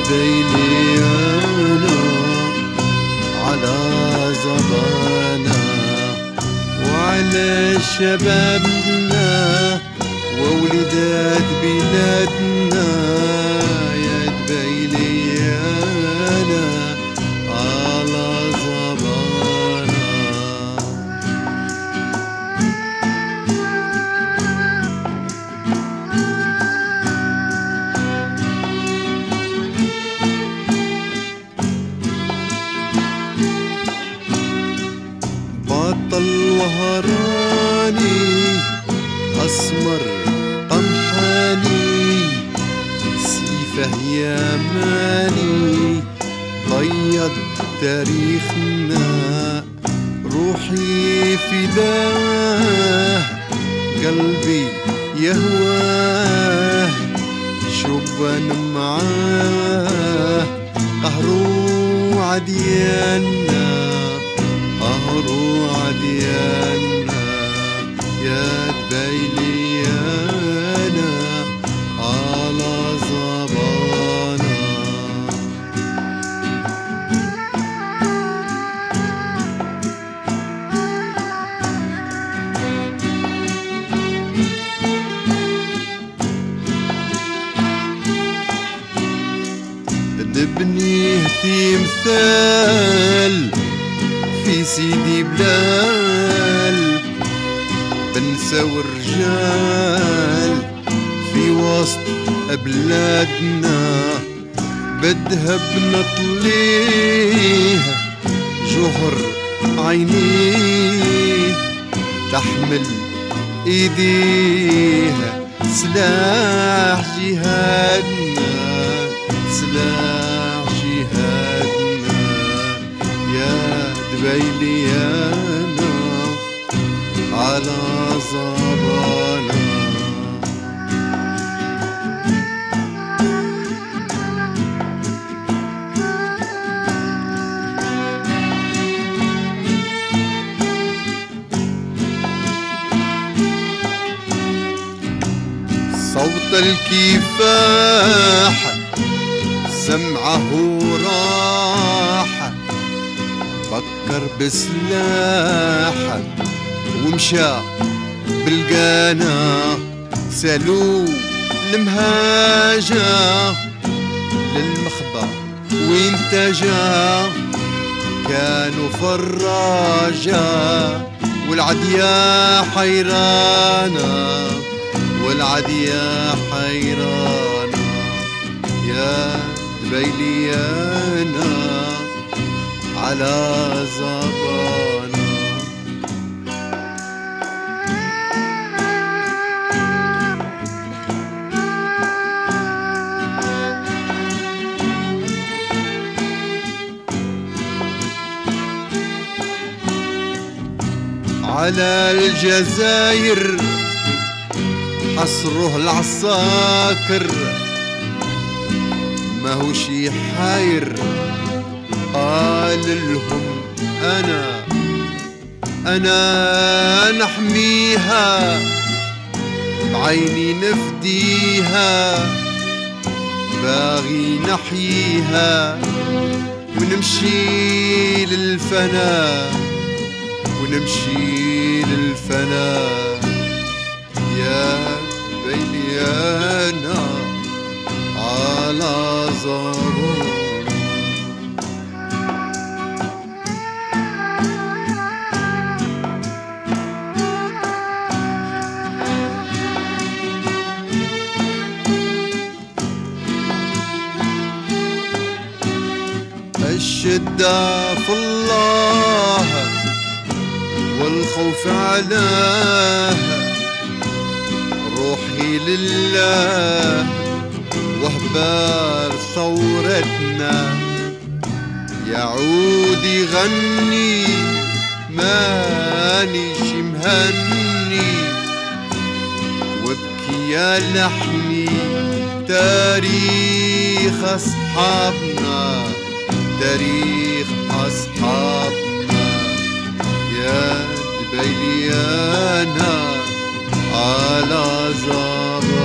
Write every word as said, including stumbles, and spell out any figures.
دبيلي أنا على زبانا وعلى شبابنا وولدات بلادنا يا دبيلي أنا على زبانا. بطل وهراني أسمر قمحاني سيفه يماني بيض تاريخنا روحي فداه قلبي يهواه شبان معاه قهروا عديانا قهروا عديانا يا دبيلي أنا على زبانا. نبنيه تمثال في سيدي بلال بنسى ورجال في وسط بلادنا بدها بنطليه جهر عينيه تحمل ايديها سلاح جهادنا سلاح جهادنا يا دبيلي أنا على زبانا. صوت الكفاح سمعه راح فكر بسلاح ومشى بالقانا سالوه المهاجة للمخبى وين تجا كانوا فراجة والعديا حيرانة والعديا حيرانة يا دبيلي أنا على زبانا. على الجزاير حصره العساكر ما هو شي حاير قال لهم أنا أنا نحميها بعيني نفديها باغي نحييها ونمشي للفناء ونمشي للفناء يا دبيلي أنا على زبانا. الشدة في الله والخوف علاه روحي لله وهبال ثورتنا يعود يغني ماني شي مهني وابكي يا لحني تاريخ أصحابنا تاريخ أصحابنا يا دبيلي أنا على زبانا.